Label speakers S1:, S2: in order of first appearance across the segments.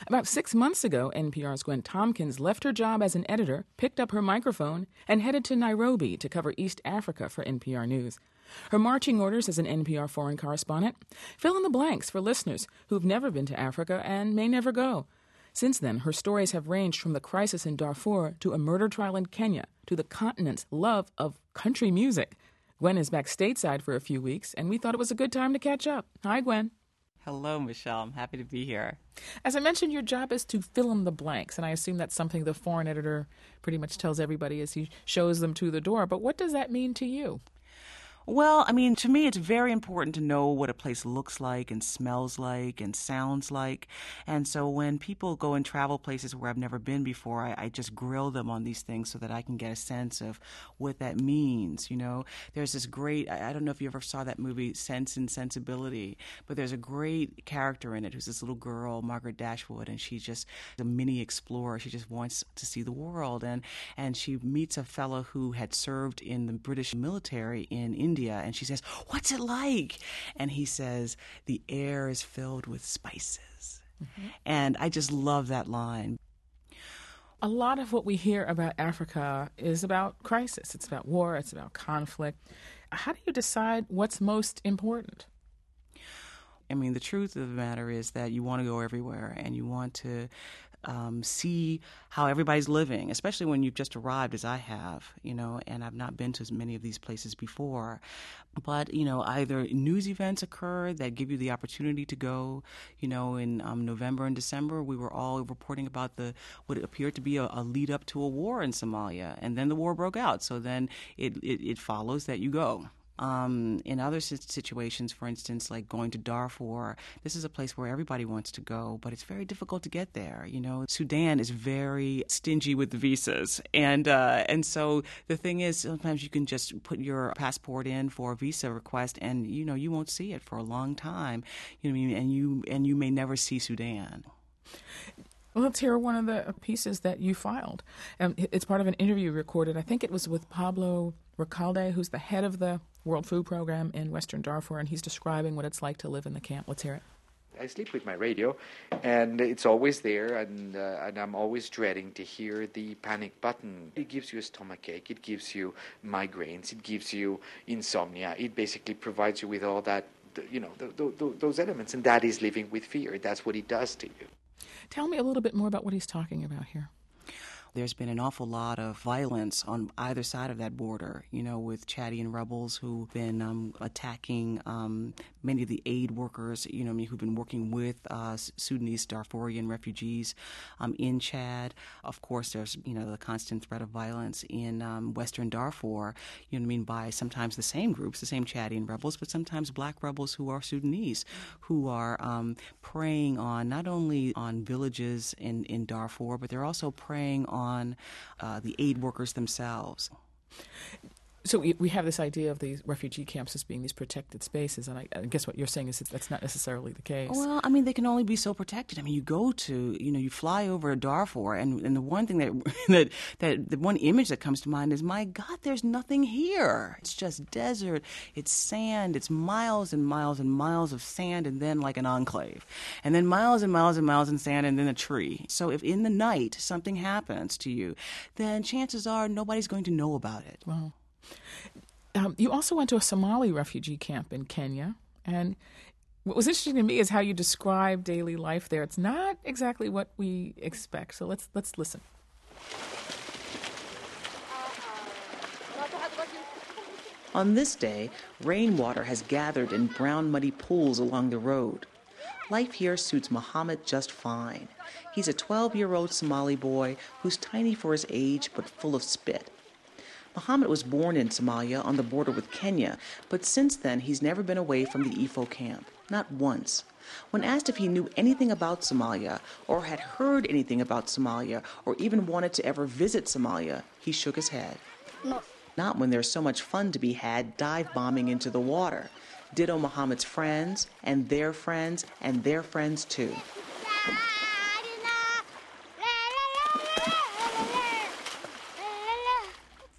S1: About 6 months ago, NPR's Gwen Tompkins left her job as an editor, picked up her microphone, and headed to Nairobi to cover East Africa for NPR News. Her marching orders as an NPR foreign correspondent: fill in the blanks for listeners who've never been to Africa and may never go. Since then, her stories have ranged from the crisis in Darfur to a murder trial in Kenya to the continent's love of country music. Gwen is back stateside for a few weeks, and we thought it was a good time to catch up. Hi, Gwen.
S2: Hello, Michelle. I'm happy to be here.
S1: As I mentioned, your job is to fill in the blanks, and I assume that's something the foreign editor pretty much tells everybody as he shows them to the door. But what does that mean to you?
S2: Well, I mean, to me, it's very important to know what a place looks like and smells like and sounds like. And so when people go and travel places where I've never been before, I just grill them on these things so that I can get a sense of what that means. You know, there's this great, I don't know if you ever saw that movie, Sense and Sensibility, but there's a great character in it who's this little girl, Margaret Dashwood, and she's just a mini explorer. She just wants to see the world. And she meets a fellow who had served in the British military in India. And she says, "What's it like?" And he says, "The air is filled with spices." Mm-hmm. And I just love that line.
S1: A lot of what we hear about Africa is about crisis. It's about war. It's about conflict. How do you decide what's most important?
S2: I mean, the truth of the matter is that you want to go everywhere and you want to see how everybody's living, especially when you've just arrived, as I have, you know, and I've not been to as many of these places before. But, you know, either news events occur that give you the opportunity to go. You know, in November and December, we were all reporting about what appeared to be a lead up to a war in Somalia, and then the war broke out. So then it follows that you go. In other situations, for instance, like going to Darfur, this is a place where everybody wants to go, but it's very difficult to get there. You know, Sudan is very stingy with the visas, and so the thing is, sometimes you can just put your passport in for a visa request, and you know you won't see it for a long time. You know, and you may never see Sudan.
S1: Well, let's hear one of the pieces that you filed. It's part of an interview recorded. I think it was with Pablo Recalde, who's the head of the World Food Program in Western Darfur, and he's describing what it's like to live in the camp. Let's hear it.
S3: I sleep with my radio, and it's always there, and I'm always dreading to hear the panic button. It gives you a stomachache, it gives you migraines, it gives you insomnia. It basically provides you with all that, you know, those elements, and that is living with fear. That's what it does to you.
S1: Tell me a little bit more about what he's talking about here.
S2: There's been an awful lot of violence on either side of that border, you know, with Chadian rebels who've been attacking many of the aid workers, you know, who've been working with Sudanese Darfurian refugees in Chad. Of course, there's, you know, the constant threat of violence in Western Darfur, you know what I mean, by sometimes the same groups, the same Chadian rebels, but sometimes black rebels who are Sudanese, who are preying on not only on villages in Darfur, but they're also preying on the aid workers themselves.
S1: So we have this idea of these refugee camps as being these protected spaces, and I guess what you're saying is that's not necessarily the case.
S2: Well, I mean, they can only be so protected. I mean, you fly over Darfur, and the one thing that the one image that comes to mind is, my God, there's nothing here. It's just desert. It's sand. It's miles and miles and miles of sand, and then like an enclave, and then miles and miles and miles of sand, and then a tree. So if in the night something happens to you, then chances are nobody's going to know about it.
S1: Wow. You also went to a Somali refugee camp in Kenya, and what was interesting to me is how you describe daily life there. It's not exactly what we expect, so let's listen.
S2: On this day, rainwater has gathered in brown muddy pools along the road. Life here suits Muhammad just fine. He's a 12-year-old Somali boy who's tiny for his age but full of spit. Muhammad was born in Somalia on the border with Kenya, but since then he's never been away from the Ifo camp, not once. When asked if he knew anything about Somalia, or had heard anything about Somalia, or even wanted to ever visit Somalia, he shook his head.
S4: No.
S2: Not when there's so much fun to be had dive bombing into the water. Ditto Muhammad's friends, and their friends, and their friends too.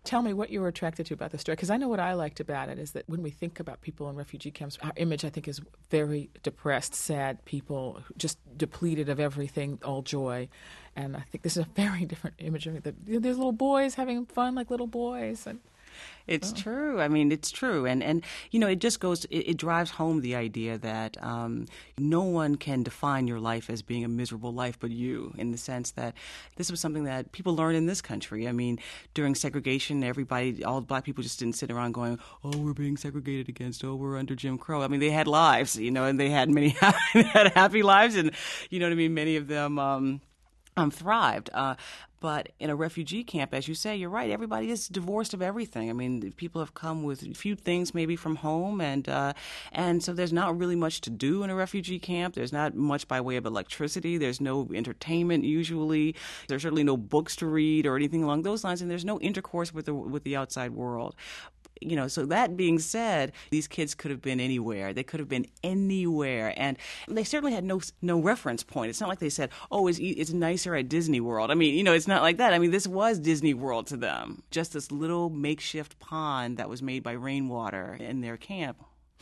S1: Tell me what you were attracted to about the story, because I know what I liked about it is that when we think about people in refugee camps, our image, I think, is very depressed, sad people, just depleted of everything, all joy. And I think this is a very different image of it. There's little boys having fun like little boys. And
S2: it's true. I mean, it's true. And you know, it just goes, it drives home the idea that no one can define your life as being a miserable life but you, in the sense that this was something that people learned in this country. I mean, during segregation, all the black people just didn't sit around going, oh, we're being segregated against, oh, we're under Jim Crow. I mean, they had lives, you know, and they had many had happy lives, and, you know what I mean, many of them thrived. But in a refugee camp, as you say, you're right, everybody is divorced of everything. I mean, people have come with a few things maybe from home, and so there's not really much to do in a refugee camp. There's not much by way of electricity. There's no entertainment usually. There's certainly no books to read or anything along those lines, and there's no intercourse with the outside world. You know, so that being said, these kids could have been anywhere. They could have been anywhere, and they certainly had no reference point. It's not like they said, "Oh, it's nicer at Disney World." I mean, you know, it's not like that. I mean, this was Disney World to them, just this little makeshift pond that was made by rainwater in their camp.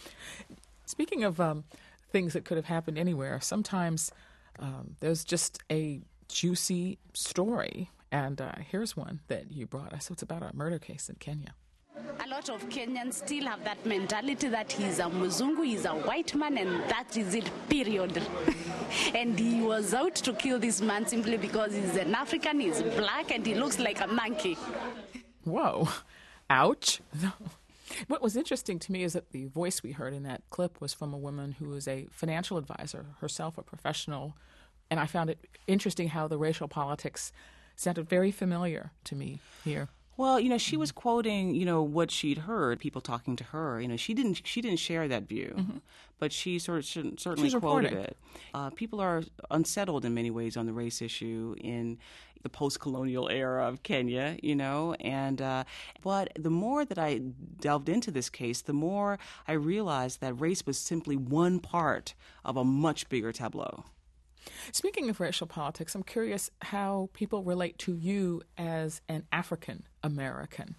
S1: Speaking of things that could have happened anywhere, sometimes there's just a juicy story, and here's one that you brought us. So it's about a murder case in Kenya.
S4: A lot of Kenyans still have that mentality that he's a Muzungu, he's a white man, and that is it, period. And he was out to kill this man simply because he's an African, he's black, and he looks like a monkey.
S1: Whoa. Ouch. What was interesting to me is that the voice we heard in that clip was from a woman who is a financial advisor, herself a professional, and I found it interesting how the racial politics sounded very familiar to me here.
S2: Well, you know, she was quoting, you know, what she'd heard, people talking to her. You know, she didn't share that view, but she certainly quoted it. People are unsettled in many ways on the race issue in the post-colonial era of Kenya, you know, and but the more that I delved into this case, the more I realized that race was simply one part of a much bigger tableau.
S1: Speaking of racial politics, I'm curious how people relate to you as an African American.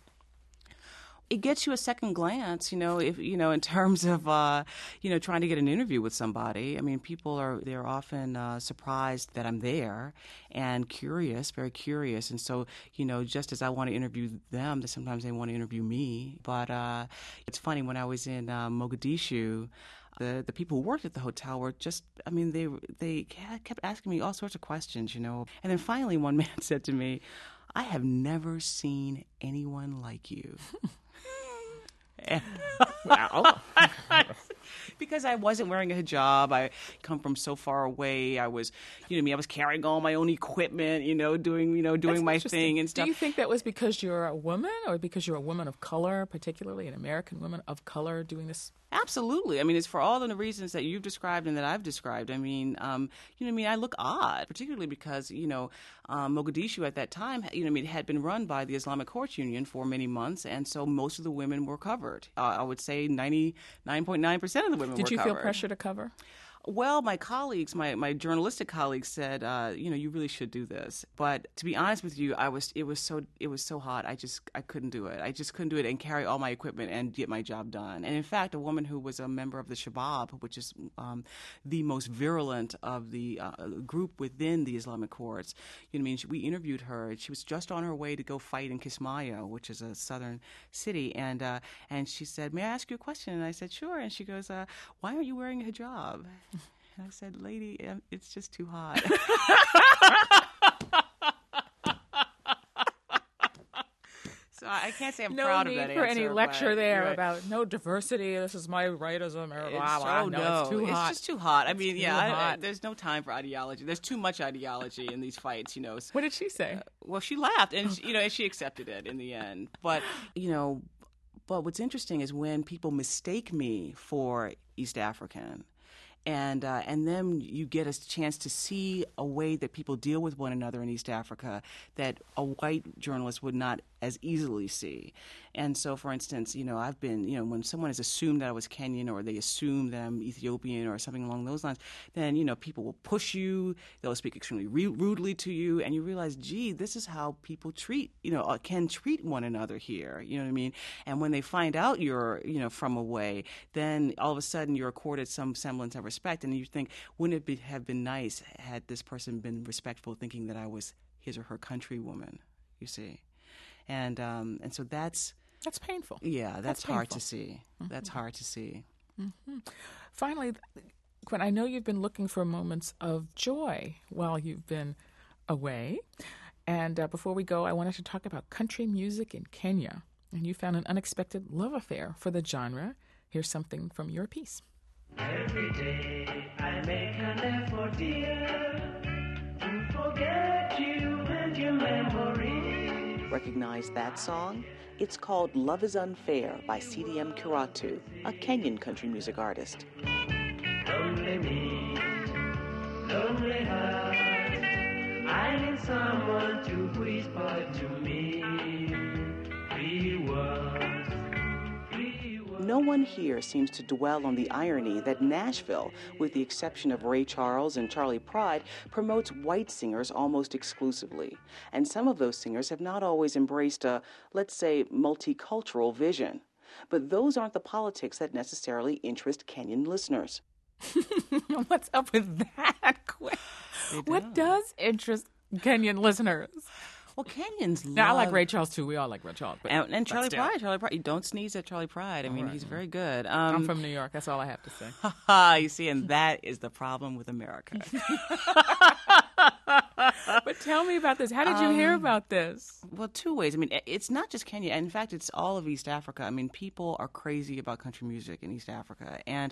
S2: It gets you a second glance, you know, if you know, in terms of you know, trying to get an interview with somebody. I mean, they're often surprised that I'm there and curious, very curious. And so, you know, just as I want to interview them, sometimes they want to interview me. But it's funny, when I was in Mogadishu, the people who worked at the hotel were just, I mean, they kept asking me all sorts of questions, you know. And then finally one man said to me, "I have never seen anyone like you."
S1: Wow.
S2: Because I wasn't wearing a hijab. I come from so far away. I was, you know, I was carrying all my own equipment, you know, doing my thing and stuff.
S1: Do you think that was because you're a woman, or because you're a woman of color, particularly an American woman of color doing this?
S2: Absolutely. I mean, it's for all of the reasons that you've described and that I've described. I mean, you know what I mean? I look odd, particularly because, you know, Mogadishu at that time, you know, I mean, had been run by the Islamic Courts Union for many months, and so most of the women were covered. I would say 99.9% of the women were covered.
S1: Did you feel pressure to cover?
S2: Well, my colleagues, my journalistic colleagues said, you know, you really should do this. But to be honest with you, it was so hot. I couldn't do it. I just couldn't do it and carry all my equipment and get my job done. And in fact, a woman who was a member of the Shabab, which is the most virulent of the group within the Islamic courts, you know what I mean? We interviewed her. She was just on her way to go fight in Kismayo, which is a southern city. And she said, "May I ask you a question?" And I said, "Sure." And she goes, "Why aren't you wearing a hijab?" And I said, "Lady, it's just too hot." So I can't say I'm proud of that answer.
S1: No need for any lecture there about no diversity. This is my right as an American. It's too hot.
S2: It's just too hot. I mean, there's no time for ideology. There's too much ideology in these fights, you know.
S1: What did she say?
S2: Well, she laughed, and you know, and she accepted it in the end. But you know, what's interesting is when people mistake me for East African. And then you get a chance to see a way that people deal with one another in East Africa that a white journalist would not as easily see. And so, for instance, I've been, when someone has assumed that I was Kenyan or they assume that I'm Ethiopian or something along those lines, then, people will push you, they'll speak extremely rudely to you, and you realize, gee, this is how people can treat one another here, you know what I mean? And when they find out you're, from away, then all of a sudden you're accorded some semblance of respect, and you think, wouldn't it have been nice had this person been respectful, thinking that I was his or her countrywoman, you see? And so that's
S1: painful.
S2: Yeah, that's hard
S1: painful.
S2: to see. Mm-hmm. That's hard to see.
S1: Mm-hmm. Finally, Quinn, I know you've been looking for moments of joy while you've been away. And before we go, I wanted to talk about country music in Kenya. And you found an unexpected love affair for the genre. Here's something from your piece.
S5: Every day I make an effort, dear, to forget you and your memories.
S2: Recognize that song? It's called Love is Unfair by CDM Kiratu, a Kenyan country music artist.
S5: Lonely me, lonely heart, I need someone to whisper to me. Free words, free words.
S2: No one here seems to dwell on the irony that Nashville, with the exception of Ray Charles and Charlie Pride, promotes white singers almost exclusively. And some of those singers have not always embraced a, let's say, multicultural vision. But those aren't the politics that necessarily interest Kenyan listeners.
S1: What's up with that, Quinn? What does interest Kenyan listeners?
S2: Well, Kenyans love...
S1: Now, I like Ray Charles, too. We all like Ray Charles.
S2: And Charlie Pride. Charlie Pride. You don't sneeze at Charlie Pride. I mean, he's very good.
S1: I'm from New York. That's all I have to say.
S2: You see, and that is the problem with America.
S1: But tell me about this. How did you hear about this?
S2: Well, two ways. I mean, it's not just Kenya. In fact, it's all of East Africa. I mean, people are crazy about country music in East Africa. And,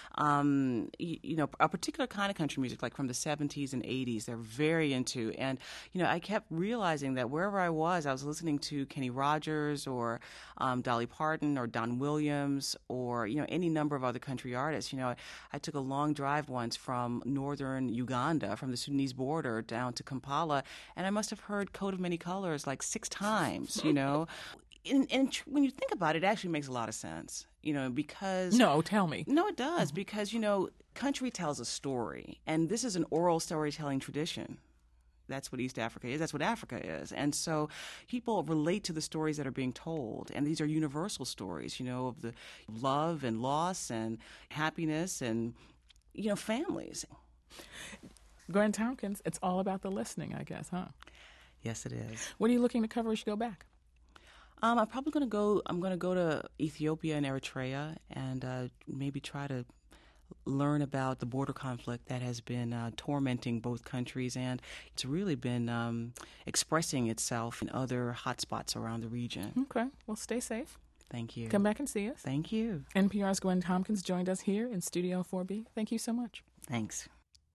S2: a particular kind of country music, like from the 70s and 80s, they're very into. And, I kept realizing that wherever I was listening to Kenny Rogers or Dolly Parton or Don Williams or, any number of other country artists. I took a long drive once from northern Uganda, from the Sudanese border down to Kampala, and I must have heard Coat of Many Colors like 6 times, And when you think about it, it actually makes a lot of sense, because...
S1: No, tell me.
S2: No, it does, because, country tells a story, and this is an oral storytelling tradition. That's what East Africa is. That's what Africa is. And so people relate to the stories that are being told. And these are universal stories, of the love and loss and happiness and, families.
S1: Gwen Tompkins, it's all about the listening, I guess, huh?
S2: Yes, it is.
S1: What are you looking to cover as you go back?
S2: I'm probably going to go to Ethiopia and Eritrea and maybe try to learn about the border conflict that has been tormenting both countries, and it's really been expressing itself in other hotspots around the region.
S1: Okay. Well, stay safe.
S2: Thank you.
S1: Come back and see us.
S2: Thank you.
S1: NPR's Gwen Tompkins joined us here in Studio 4B. Thank you so much.
S2: Thanks.